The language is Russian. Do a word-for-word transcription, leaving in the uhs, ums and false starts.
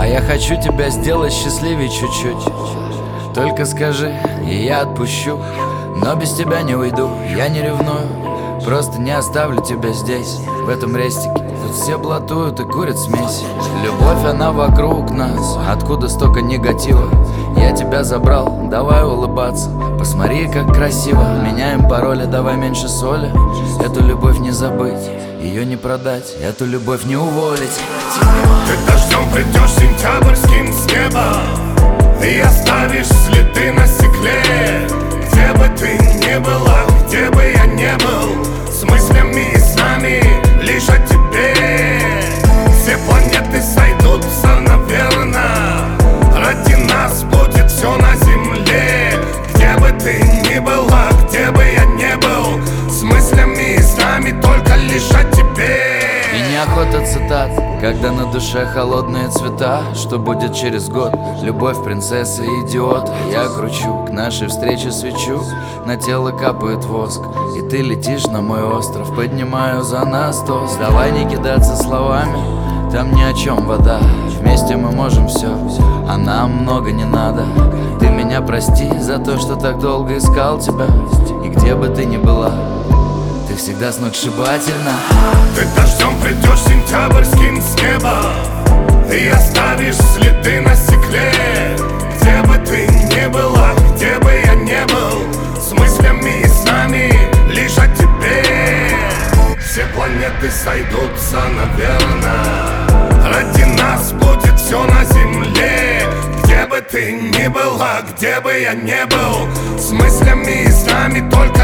А я хочу тебя сделать счастливее чуть-чуть. Только скажи, и я отпущу. Но без тебя не уйду, я не ревную. Просто не оставлю тебя здесь, в этом рестике. Тут все блатуют и курят смесь. Любовь, она вокруг нас, откуда столько негатива. Я тебя забрал, давай улыбаться. Посмотри, как красиво. Меняем пароли, давай меньше соли. Эту любовь не забыть, ее не продать, эту любовь не уволить. Ты дождем придешь сентябрьским с неба и оставишь следы на стекле. Где бы ты ни была, где бы я не был, с мыслями и снами лишь о тебе. Все планеты сойдутся, наверно, ради нас будет все на земле. Где бы ты ни была, где бы я не был, с мыслями и снами только лишь о тебе. И неохота цитат, когда на душе холодные цвета. Что будет через год? Любовь принцессы и идиот. Я кручу к нашей встрече свечу, на тело капает воск, и ты летишь на мой остров. Поднимаю за нас тост. Давай не кидаться словами, там ни о чем вода. Вместе мы можем все, а нам много не надо. Ты меня прости за то, что так долго искал тебя. И где бы ты ни была, ты всегда сногсшибательна. Ты дождем придешь сентябрьским с неба и оставишь следы на стекле. Где бы ты ни была, где бы я не был, с мыслями и снами лишь о тебе. Все планеты сойдутся, наверно, ради нас будет все на земле. Где бы ты ни была, где бы я не был, с мыслями и снами только